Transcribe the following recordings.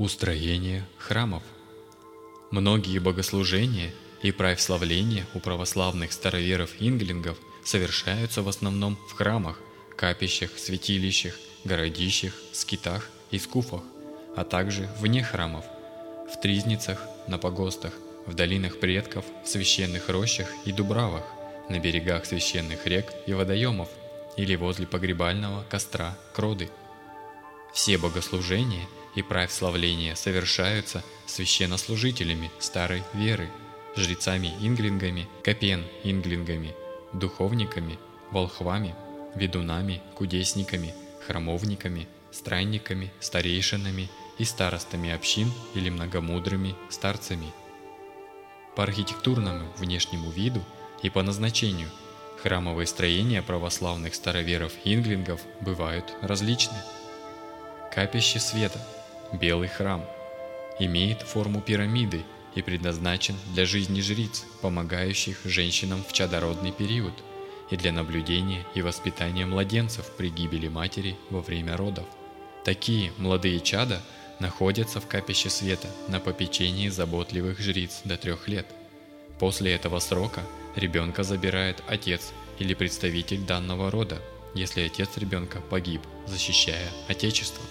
Устроение храмов. Многие богослужения и православления у православных староверов-инглингов совершаются в основном в храмах, капищах, святилищах, городищах, скитах и скуфах, а также вне храмов, в тризницах, на погостах, в долинах предков, в священных рощах и дубравах, на берегах священных рек и водоемов или возле погребального костра Кроды. Все богослужения и православления совершаются священнослужителями старой веры, жрецами-инглингами, капен-инглингами, духовниками, волхвами, ведунами, кудесниками, храмовниками, странниками, старейшинами и старостами общин или многомудрыми старцами. По архитектурному внешнему виду и по назначению храмовые строения православных староверов-инглингов бывают различны. Капище света, белый храм, имеет форму пирамиды и предназначен для жизни жриц, помогающих женщинам в чадородный период, и для наблюдения и воспитания младенцев при гибели матери во время родов. Такие молодые чада находятся в капище света на попечении заботливых жриц до 3 лет. После этого срока ребенка забирает отец или представитель данного рода, если отец ребенка погиб, защищая Отечество.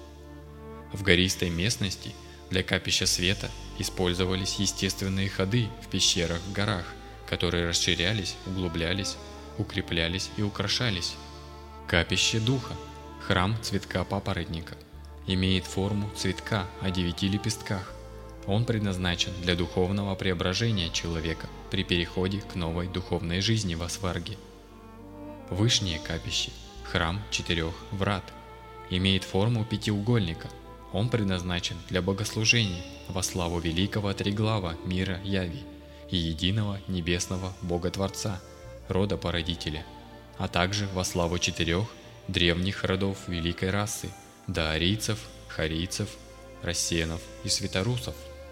В гористой местности для капища света использовались естественные ходы в пещерах в горах, которые расширялись, углублялись, укреплялись и украшались. Капище духа, храм цветка папоротника, имеет форму цветка о 9 лепестках. Он предназначен для духовного преображения человека при переходе к новой духовной жизни во сварге. Вышнее капище, храм 4 врат, имеет форму пятиугольника. Он предназначен для богослужений во славу великого Триглава мира Яви и единого небесного Бога-Творца, рода породителя, а также во славу 4 древних родов великой расы – даарийцев, харийцев, рассеянов и светорусов.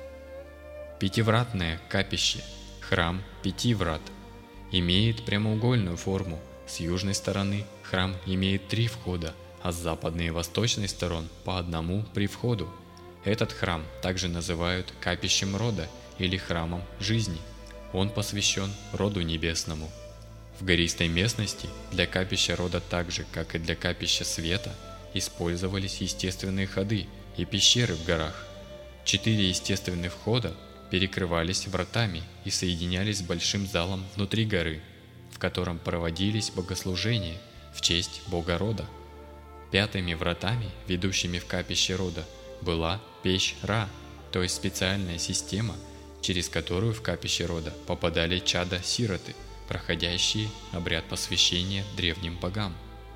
Пятивратное капище, храм 5 врат, имеет прямоугольную форму. С южной стороны храм имеет 3 входа, а с западной и восточной сторон по одному при входу. Этот храм также называют капищем рода или храмом жизни. Он посвящен роду небесному. В гористой местности для капища рода так же, как и для капища света, использовались естественные ходы и пещеры в горах. 4 естественных входа перекрывались вратами и соединялись с большим залом внутри горы, в котором проводились богослужения в честь Бога рода. 5 вратами, ведущими в капище рода, была печь Ра, то есть специальная система, через которую в капище рода попадали чада-сироты, проходящие обряд посвящения древним богам.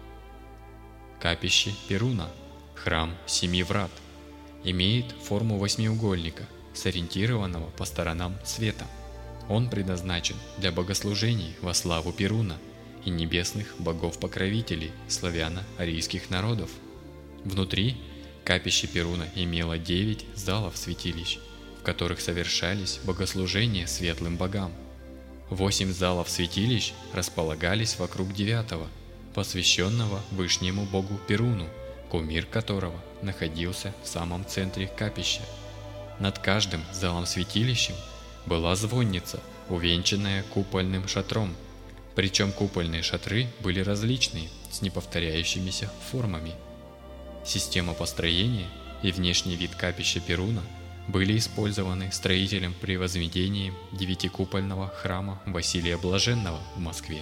Капище Перуна, храм 7 врат, имеет форму восьмиугольника, сориентированного по сторонам света. Он предназначен для богослужений во славу Перуна и небесных богов-покровителей славяно-арийских народов. Внутри капище Перуна имело 9 залов святилищ, в которых совершались богослужения светлым богам. 8 залов святилищ располагались вокруг 9-го, посвященного вышнему богу Перуну, кумир которого находился в самом центре капища. Над каждым залом-святилищем была звонница, увенчанная купольным шатром. Причем купольные шатры были различные, с неповторяющимися формами. Система построения и внешний вид капища Перуна были использованы строителем при возведении 9-купольного храма Василия Блаженного в Москве.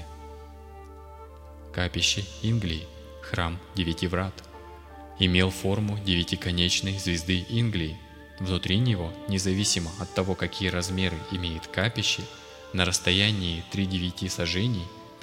Капище Инглии, храм 9 врат, имел форму 9-конечной звезды Инглии. Внутри него, независимо от того, какие размеры имеет капище, на расстоянии 3,9 саженей,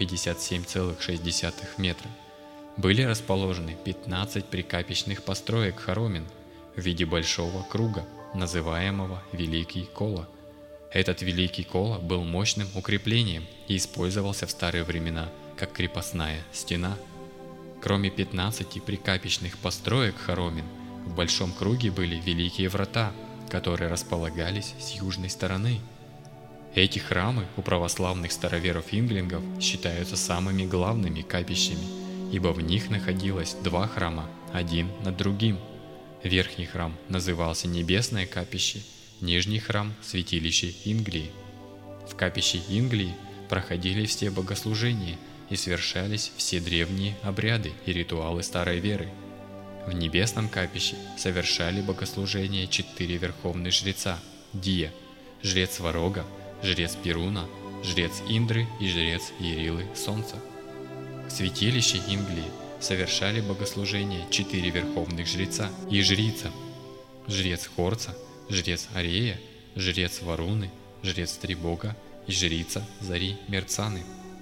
57,6 метра, были расположены 15 прикапищных построек хоромин в виде большого круга, называемого Великий Кола. Этот Великий Кола был мощным укреплением и использовался в старые времена как крепостная стена. Кроме 15 прикапищных построек хоромин, в большом круге были Великие Врата, которые располагались с южной стороны. Эти храмы у православных староверов-инглингов считаются самыми главными капищами, ибо в них находилось 2 храма, один над другим. Верхний храм назывался Небесное капище, нижний храм – Святилище Инглии. В капище Инглии проходили все богослужения и совершались все древние обряды и ритуалы старой веры. В Небесном капище совершали богослужения 4 верховных жреца – Дия, жрец Сварога, жрец Перуна, жрец Индры и жрец Ярилы Солнца. В святилище Инглии совершали богослужения 4 верховных жреца и жрица – жрец Хорца, жрец Арея, жрец Варуны, жрец Трибога и жрица Зари Мерцаны.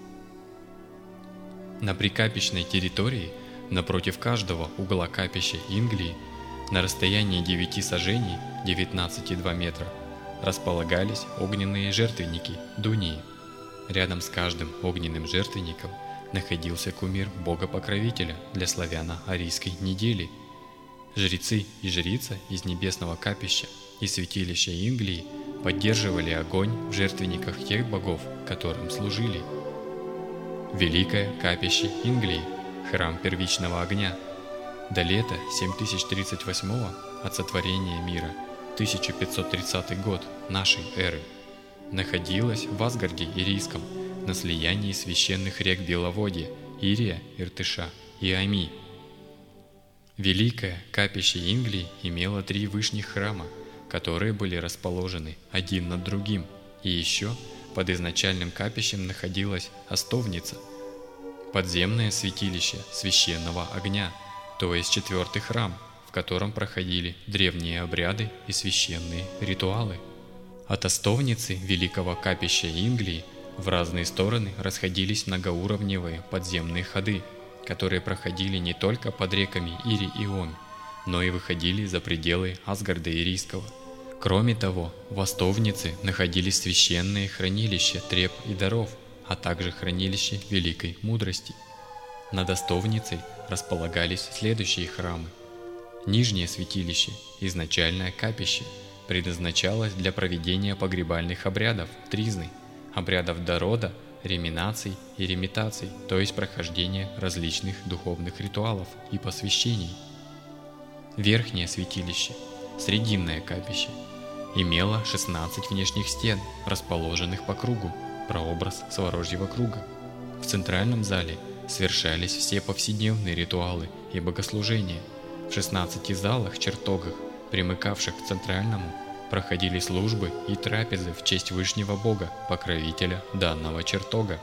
На прикапищной территории, напротив каждого угла капища Инглии, на расстоянии 9 саженей, 19,2 метра, располагались огненные жертвенники Дунии. Рядом с каждым огненным жертвенником находился кумир бога-покровителя для славяно-арийской недели. Жрецы и жрица из небесного капища и святилища Инглии поддерживали огонь в жертвенниках тех богов, которым служили. Великое капище Инглии, храм первичного огня. До лета 7038 от сотворения мира, 1530 год нашей эры, находилось в Асгарде Ирийском, на слиянии священных рек Беловодья, Ирия, Иртыша и Ами. Великое капище Инглии имело 3 вышних храма, которые были расположены один над другим, и еще под изначальным капищем находилась Остовница, подземное святилище священного огня, то есть 4-й храм, в котором проходили древние обряды и священные ритуалы. От Остовницы великого капища Инглии в разные стороны расходились многоуровневые подземные ходы, которые проходили не только под реками Ири и Омь, но и выходили за пределы Асгарда Ирийского. Кроме того, в Остовнице находились священные хранилища треб и даров, а также хранилище великой мудрости. Над Остовницей располагались следующие храмы. Нижнее святилище, изначальное капище, предназначалось для проведения погребальных обрядов тризны, обрядов дорода, реминаций и ремитаций, то есть прохождения различных духовных ритуалов и посвящений. Верхнее святилище, срединное капище, имело 16 внешних стен, расположенных по кругу, прообраз Сварожьего круга. В центральном зале совершались все повседневные ритуалы и богослужения. В 16 залах-чертогах, примыкавших к центральному, проходили службы и трапезы в честь Вышнего Бога, покровителя данного чертога.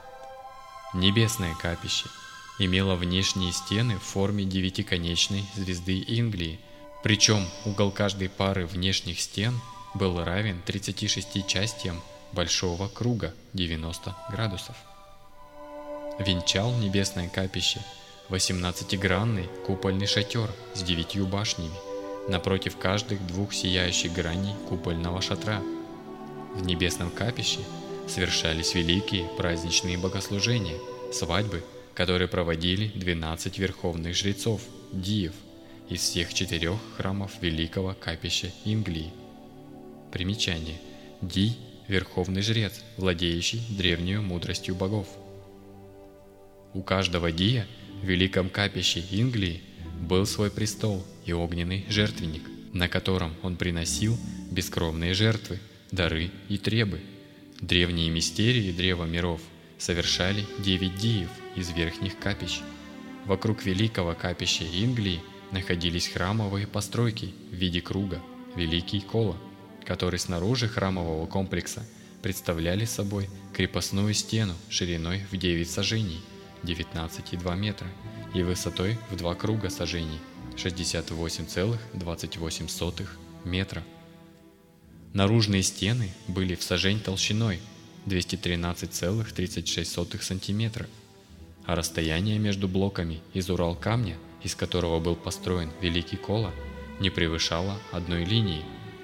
Небесное капище имело внешние стены в форме 9-конечной звезды Инглии, причем угол каждой пары внешних стен был равен 36 частям большого круга 90 градусов. Венчал небесное капище 18-гранный купольный шатер с 9 башнями, напротив каждых 2 сияющих граней купольного шатра. В небесном капище совершались великие праздничные богослужения, свадьбы, которые проводили 12 верховных жрецов, диев, из всех 4 храмов великого капища Инглии. Примечание. Дий – верховный жрец, владеющий древнюю мудростью богов. У каждого дия в великом капище Инглии был свой престол и огненный жертвенник, на котором он приносил бескровные жертвы, дары и требы. Древние мистерии Древа миров совершали 9 диев из верхних капищ. Вокруг великого капища Инглии находились храмовые постройки в виде круга, Великий Кола, которые снаружи храмового комплекса представляли собой крепостную стену шириной в 9 сажений, 19,2 метра, и высотой в 2 круга сажений, 68,28 метра. Наружные стены были в сажень толщиной 213,36 сантиметра, а расстояние между блоками из Урал-камня, из которого был построен Великий Кола, не превышало одной линии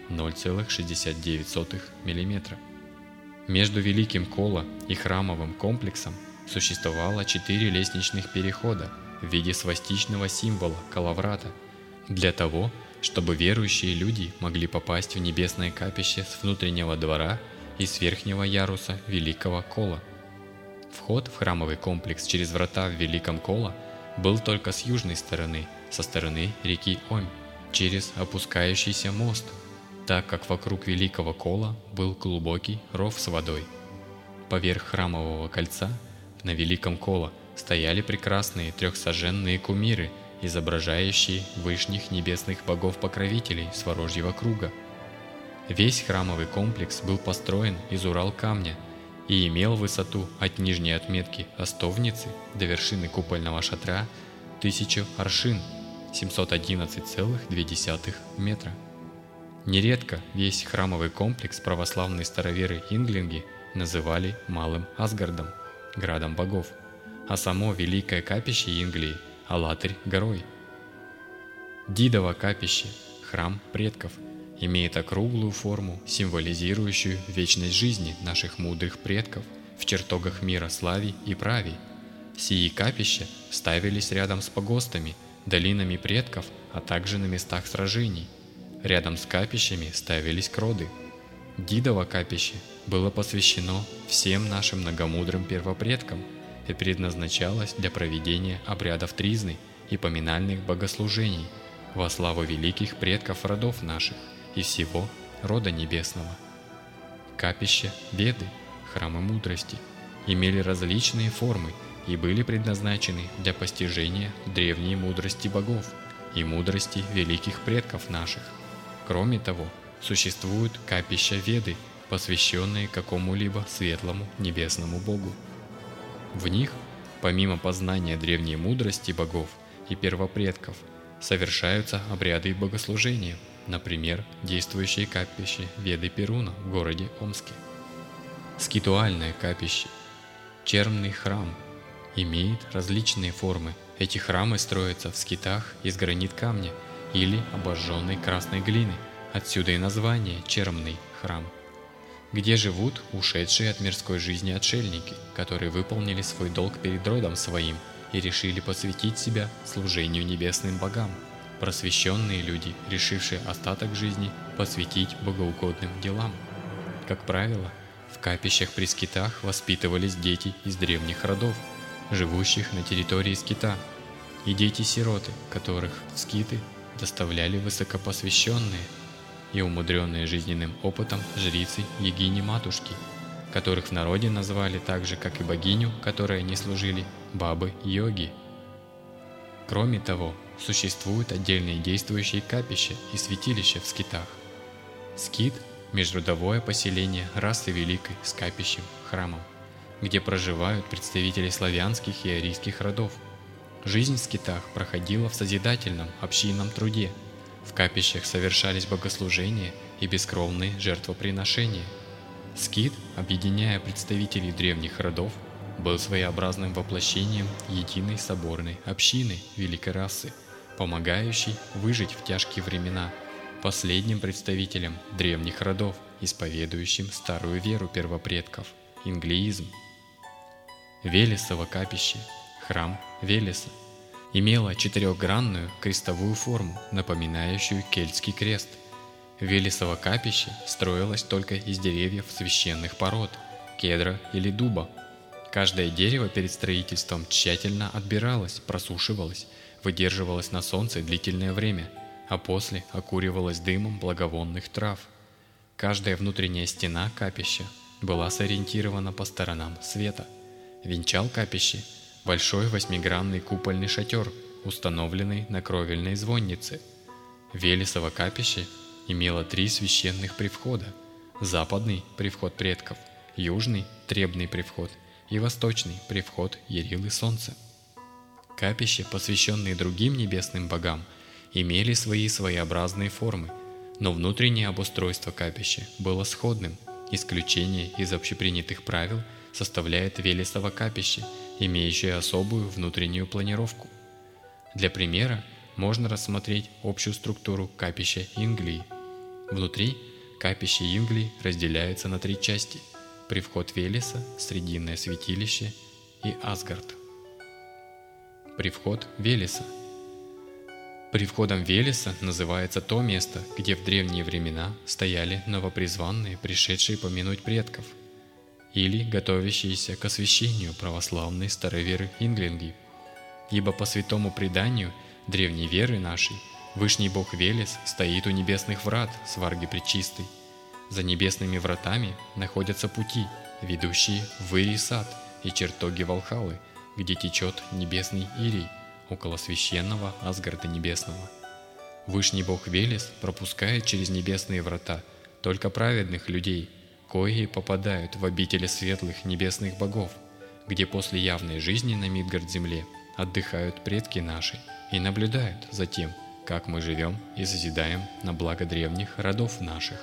0,69 мм. Между Великим Кола и храмовым комплексом существовало 4 лестничных перехода в виде свастичного символа коловрата для того, чтобы верующие люди могли попасть в небесное капище с внутреннего двора и с верхнего яруса Великого Кола. Вход в храмовый комплекс через врата в Великом Кола был только с южной стороны, со стороны реки Омь, через опускающийся мост, так как вокруг Великого Кола был глубокий ров с водой. Поверх храмового кольца на Великом Коло стояли прекрасные трехсоженные кумиры, изображающие вышних небесных богов-покровителей Сворожьего круга. Весь храмовый комплекс был построен из Урал-камня и имел высоту от нижней отметки Остовницы до вершины купольного шатра 1000 аршин, 711,2 метра. Нередко весь храмовый комплекс православные староверы-инглинги называли Малым Асгардом, градом богов, а само Великое капище Инглии – Алатырь горой. Дидово капище, храм предков, имеет округлую форму, символизирующую вечность жизни наших мудрых предков в чертогах мира Славий и Правий. Сии капища ставились рядом с погостами, долинами предков, а также на местах сражений. Рядом с капищами ставились кроды. Дидово капище было посвящено всем нашим многомудрым первопредкам и предназначалось для проведения обрядов тризны и поминальных богослужений во славу великих предков родов наших и всего рода небесного. Капища Веды, храмы мудрости, имели различные формы и были предназначены для постижения древней мудрости богов и мудрости великих предков наших. Кроме того, существуют капища Веды, посвященные какому-либо светлому небесному богу. В них, помимо познания древней мудрости богов и первопредков, совершаются обряды и богослужения, например, действующее капище Веды Перуна в городе Омске. Скитуальное капище, чермный храм, имеет различные формы. Эти храмы строятся в скитах из гранит-камня или обожженной красной глины, отсюда и название «чермный храм», где живут ушедшие от мирской жизни отшельники, которые выполнили свой долг перед родом своим и решили посвятить себя служению небесным богам, просвещенные люди, решившие остаток жизни посвятить богоугодным делам. Как правило, в капищах при скитах воспитывались дети из древних родов, живущих на территории скита, и дети-сироты, которых в скиты доставляли высокопосвященные и умудренные жизненным опытом жрицы Егини-матушки, которых в народе назвали так же, как и богиню, которой они служили, бабы-йоги. Кроме того, существуют отдельные действующие капища и святилища в скитах. Скит – межродовое поселение расы великой с капищем, храмом, где проживают представители славянских и арийских родов. Жизнь в скитах проходила в созидательном общинном труде. В капищах совершались богослужения и бескровные жертвоприношения. Скит, объединяя представителей древних родов, был своеобразным воплощением единой соборной общины великой расы, помогающей выжить в тяжкие времена, последним представителем древних родов, исповедующим старую веру первопредков – инглиизм. Велесово капище, храм Велеса, имело четырехгранную крестовую форму, напоминающую кельтский крест. Велесово капище строилось только из деревьев священных пород – кедра или дуба. Каждое дерево перед строительством тщательно отбиралось, просушивалось, выдерживалось на солнце длительное время, а после окуривалось дымом благовонных трав. Каждая внутренняя стена капища была сориентирована по сторонам света. Венчал капище большой восьмигранный купольный шатер, установленный на кровельной звоннице. Велесово капище имело 3 священных привхода: западный привход предков, южный требный привход и восточный привход Ярилы Солнца. Капища, посвященные другим небесным богам, имели свои своеобразные формы, но внутреннее обустройство капища было сходным. Исключение из общепринятых правил составляет Велесово капище, имеющее особую внутреннюю планировку. Для примера можно рассмотреть общую структуру капища Инглии. Внутри капище Инглии разделяется на 3 части: привход Велеса, срединное святилище и Асгард. Привход Велеса. Привходом Велеса называется то место, где в древние времена стояли новопризванные, пришедшие помянуть предков, или готовящиеся к освящению православные староверы-инглинги. Ибо по святому преданию древней веры нашей Вышний бог Велес стоит у небесных врат Сварги Пречистой. За небесными вратами находятся пути, ведущие в Ирий сад и чертоги Валхалы, где течет небесный Ирий, около священного Асгарда Небесного. Вышний бог Велес пропускает через небесные врата только праведных людей, кои попадают в обители светлых небесных богов, где после явной жизни на Мидгард-земле отдыхают предки наши и наблюдают за тем, как мы живем и созидаем на благо древних родов наших.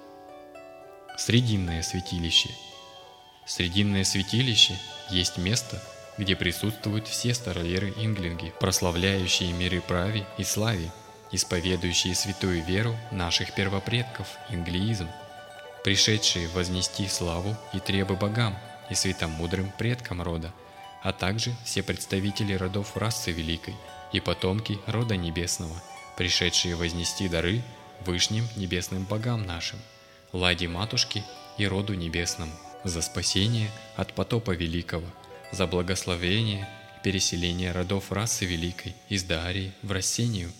Срединное святилище. Срединное святилище есть место, где присутствуют все староверы-инглинги, прославляющие миры праве и славе, исповедующие святую веру наших первопредков, инглиизм, пришедшие вознести славу и требы богам и святомудрым предкам рода, а также все представители родов расы великой и потомки рода небесного, пришедшие вознести дары вышним небесным богам нашим, Ладе Матушке и роду небесному, за спасение от потопа великого, за благословение и переселение родов расы великой из Даарии в Рассению.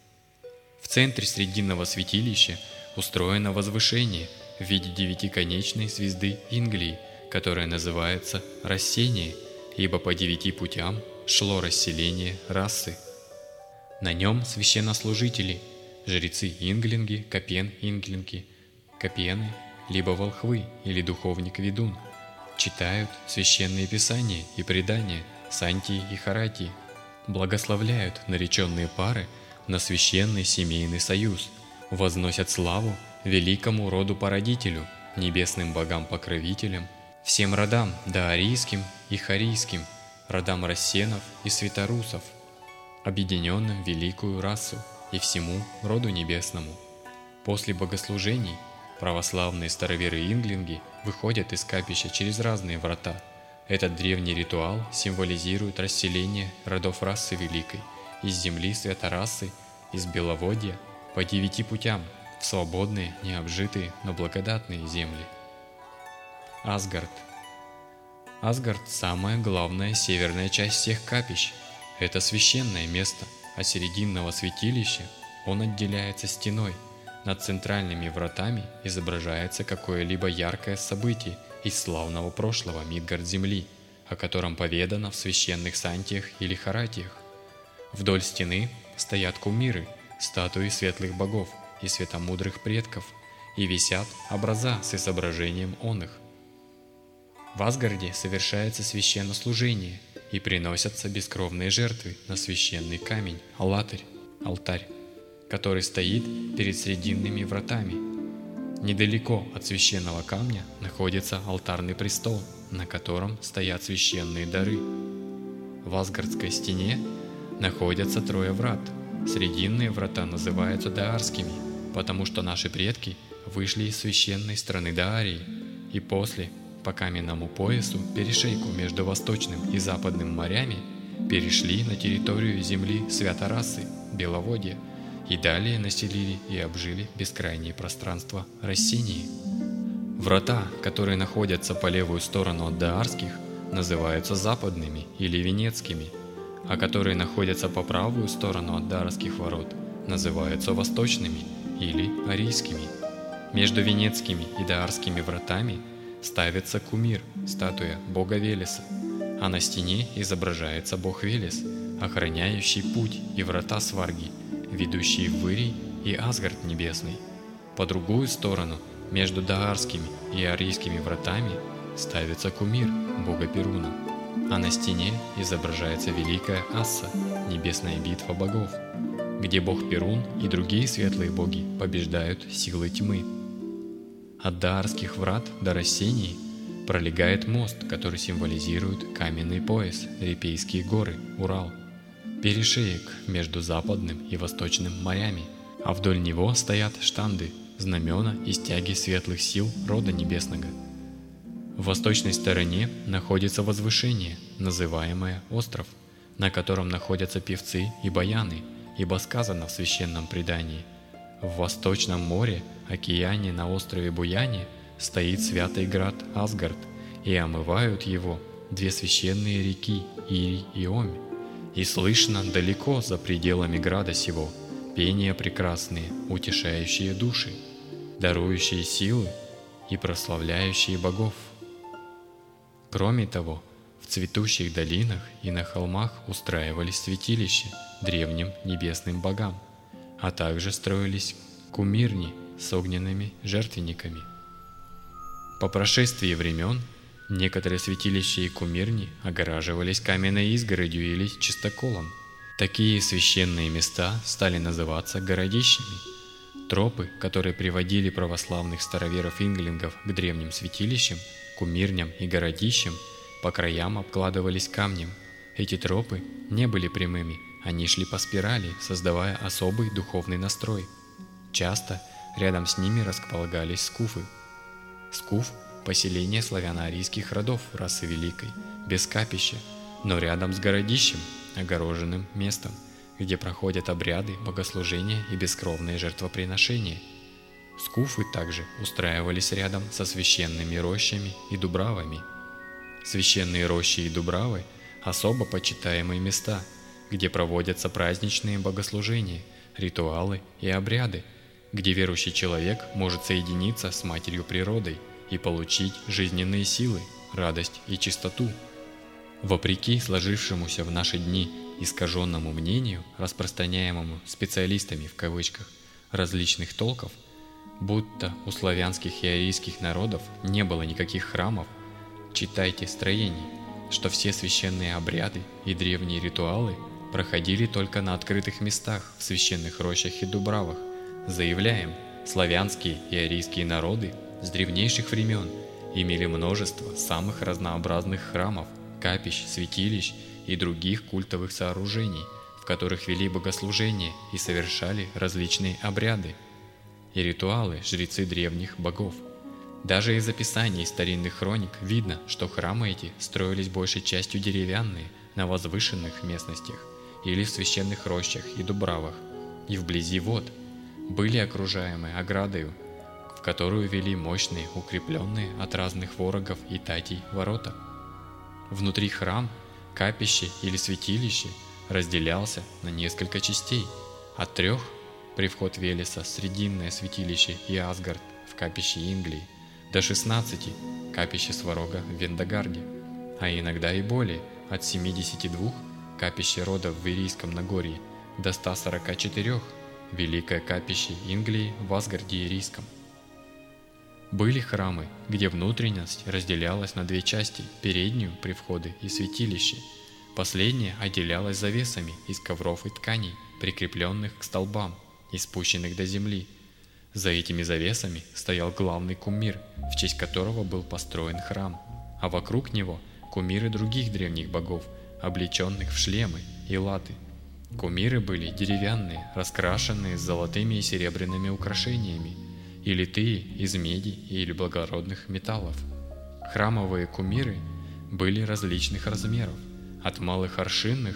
В центре срединного святилища устроено возвышение в виде девятиконечной звезды Инглии, которая называется Рассение, ибо по 9 путям шло расселение расы. На нем священнослужители, жрецы-инглинги, копен-инглинги, копены, либо волхвы или духовник-ведун, читают священные писания и предания Сантии и Харатии, благословляют нареченные пары на священный семейный союз, возносят славу великому роду-породителю, небесным богам-покровителям, всем родам даарийским и харийским, родам рассенов и светорусов, объединенным в великую расу и всему роду небесному. После богослужений православные староверы-инглинги выходят из капища через разные врата. Этот древний ритуал символизирует расселение родов расы великой из земли святорасы, из Беловодья по 9 путям в свободные, необжитые, но благодатные земли. Асгард. Асгард – самая главная северная часть всех капищ. Это священное место, а серединного святилища он отделяется стеной. Над центральными вратами изображается какое-либо яркое событие из славного прошлого Мидгард-земли, о котором поведано в священных сантиях или харатиях. Вдоль стены стоят кумиры, статуи светлых богов и светомудрых предков, и висят образа с изображением оных. В Асгарде совершается священнослужение и приносятся бескровные жертвы на священный камень, алтарь, который стоит перед срединными вратами. Недалеко от священного камня находится алтарный престол, на котором стоят священные дары. В Асгардской стене находятся 3 врат. Срединные врата называются даарскими, потому что наши предки вышли из священной страны Даарии и после по каменному поясу перешейку между Восточным и Западным морями перешли на территорию земли Святорасы, Беловодья, и далее населили и обжили бескрайние пространства Рассении. Врата, которые находятся по левую сторону от даарских, называются западными или венецкими, а которые находятся по правую сторону от даарских ворот, называются восточными или арийскими. Между венецкими и даарскими вратами ставится кумир, статуя бога Велеса, а на стене изображается бог Велес, охраняющий путь и врата Сварги, ведущие в Ирий и Асгард небесный. По другую сторону, между даарскими и арийскими вратами, ставится кумир бога Перуна, а на стене изображается великая Асса, небесная битва богов, где бог Перун и другие светлые боги побеждают силы тьмы. От даарских врат до Рассении пролегает мост, который символизирует каменный пояс, Репейские горы, Урал, перешеек между Западным и Восточным морями, а вдоль него стоят штанды, знамена и стяги светлых сил рода небесного. В восточной стороне находится возвышение, называемое остров, на котором находятся певцы и баяны, ибо сказано в священном предании: в Восточном море, океане на острове Буяне, стоит святый град Асгард, и омывают его 2 священные реки Ирий и Омь. И слышно далеко за пределами града сего пения прекрасные, утешающие души, дарующие силы и прославляющие богов. Кроме того, в цветущих долинах и на холмах устраивались святилища древним небесным богам, а также строились кумирни с огненными жертвенниками. По прошествии времен некоторые святилища и кумирни огораживались каменной изгородью или чистоколом. Такие священные места стали называться городищами. Тропы, которые приводили православных староверов-инглингов к древним святилищам, кумирням и городищам, по краям обкладывались камнем. Эти тропы не были прямыми, они шли по спирали, создавая особый духовный настрой. Часто рядом с ними располагались скуфы. Скуф – поселение славяно-арийских родов расы Великой, без капища, но рядом с городищем, огороженным местом, где проходят обряды, богослужения и бескровные жертвоприношения. Скуфы также устраивались рядом со священными рощами и дубравами. Священные рощи и дубравы – особо почитаемые места, где проводятся праздничные богослужения, ритуалы и обряды, где верующий человек может соединиться с Матерью Природой и получить жизненные силы, радость и чистоту. Вопреки сложившемуся в наши дни искаженному мнению, распространяемому специалистами в кавычках различных толков, будто у славянских и арийских народов не было никаких храмов, читайте строений, что все священные обряды и древние ритуалы проходили только на открытых местах в священных рощах и дубравах. Заявляем, славянские и арийские народы с древнейших времен имели множество самых разнообразных храмов, капищ, святилищ и других культовых сооружений, в которых вели богослужения и совершали различные обряды и ритуалы жрецы древних богов. Даже из описаний старинных хроник видно, что храмы эти строились большей частью деревянные на возвышенных местностях или в священных рощах и дубравах, и вблизи вод, были окружаемы оградою, в которую вели мощные, укрепленные от разных ворогов и татей ворота. Внутри храм, капище или святилище разделялся на несколько частей, от 3 при вход Велеса Срединное святилище и Асгард в капище Инглии, до 16 капище Сварога в Вендагарде, а иногда и более, от 72 капище рода в Верийском Нагорье до 144 Великое капище Инглии в Асгарде Ирийском. Были храмы, где внутренность разделялась на 2 части, переднюю при входе и святилище. Последняя отделялась завесами из ковров и тканей, прикрепленных к столбам и спущенных до земли. За этими завесами стоял главный кумир, в честь которого был построен храм, а вокруг него кумиры других древних богов, облеченных в шлемы и латы. Кумиры были деревянные, раскрашенные с золотыми и серебряными украшениями, и литые из меди или благородных металлов. Храмовые кумиры были различных размеров, от малых аршинных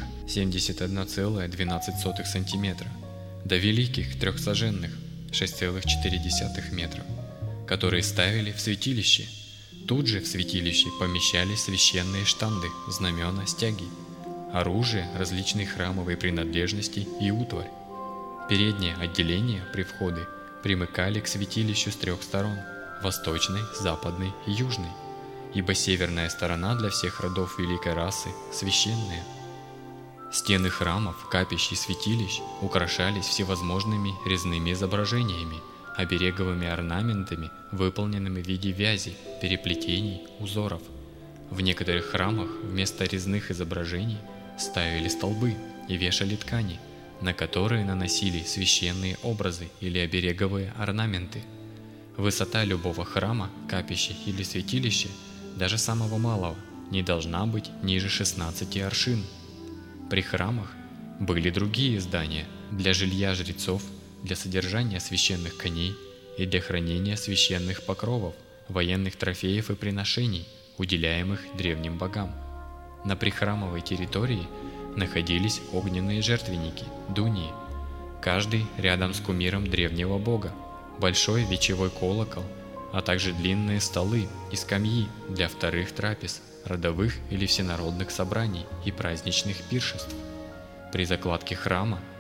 71,12 см до великих трехсаженных 6,4 метра, которые ставили в святилище. Тут же в святилище помещались священные штанды, знамена, стяги, оружие, различные храмовые принадлежности и утварь. Переднее отделение при входе примыкали к святилищу с 3 сторон – восточной, западной и южной, ибо северная сторона для всех родов великой расы священная. Стены храмов, капищ и святилищ украшались всевозможными резными изображениями, обереговыми орнаментами, выполненными в виде вязи, переплетений, узоров. В некоторых храмах вместо резных изображений ставили столбы и вешали ткани, на которые наносили священные образы или обереговые орнаменты. Высота любого храма, капища или святилища, даже самого малого, не должна быть ниже 16 аршин. При храмах были другие здания для жилья жрецов, для содержания священных коней и для хранения священных покровов, военных трофеев и приношений, уделяемых древним богам. На прихрамовой территории находились огненные жертвенники, дунии, каждый рядом с кумиром древнего бога, большой вечевой колокол, а также длинные столы и скамьи для вторых трапез, родовых или всенародных собраний и праздничных пиршеств. При закладке храма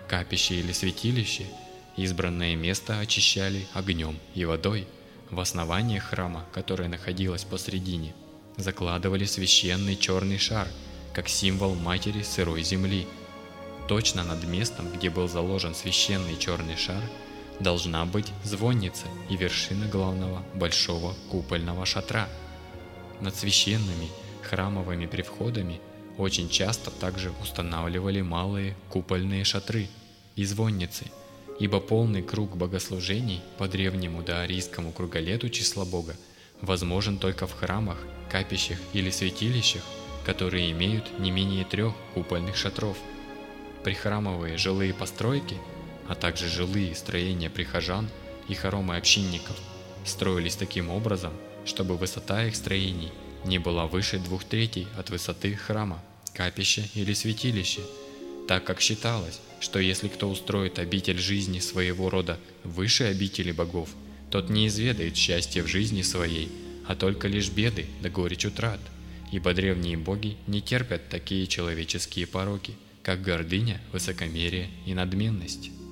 капище или святилище, избранное место очищали огнем и водой. В основание храма, которое находилось посредине, закладывали священный черный шар, как символ матери сырой земли. Точно над местом, где был заложен священный черный шар, должна быть звонница и вершина главного большого купольного шатра. Над священными храмовыми привходами очень часто также устанавливали малые купольные шатры и звонницы, ибо полный круг богослужений по древнему доарийскому круголету числа Бога возможен только в храмах, капищах или святилищах, которые имеют не менее 3 купольных шатров. Прихрамовые жилые постройки, а также жилые строения прихожан и хоромы общинников строились таким образом, чтобы высота их строений не была выше 2/3 от высоты храма, капища или святилища, так как считалось, что если кто устроит обитель жизни своего рода выше обители богов, тот не изведает счастья в жизни своей, а только лишь беды да горечь утрат, ибо древние боги не терпят такие человеческие пороки, как гордыня, высокомерие и надменность.